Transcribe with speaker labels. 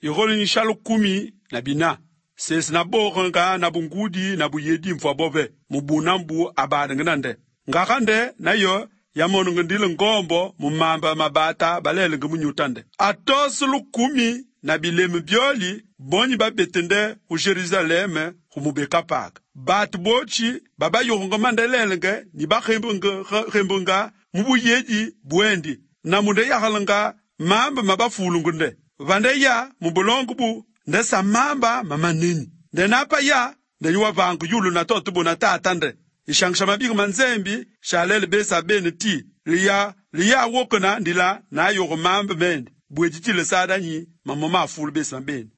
Speaker 1: igolo ni shalo 10 na bina. Sesi na borenga na bungudi na buyedi mfwa bove mubunambu abade ngenande. Ngakande na yo yamono ngandile ngombo mumamba mabata balele ngemunyutande. Atosulu 10 na bileme bioli boni babetende u Jerusalem humubeka paka. Bat bochi baba yoronga mandelelenge ni bakhembunga mubuyedi bwendi na munde yakalanga mamba mabafulungunde. Vande ya mubulongo bu nde samamba mamanini. Nde napa ya nde yuwa vangu yulu na totubu na tatande. Ishangsha mabiga manzembi shalele besa bene ti liya wokona ndila na yogo mamba mende. Bwejitile sada nyi mamoma afulu besa bene.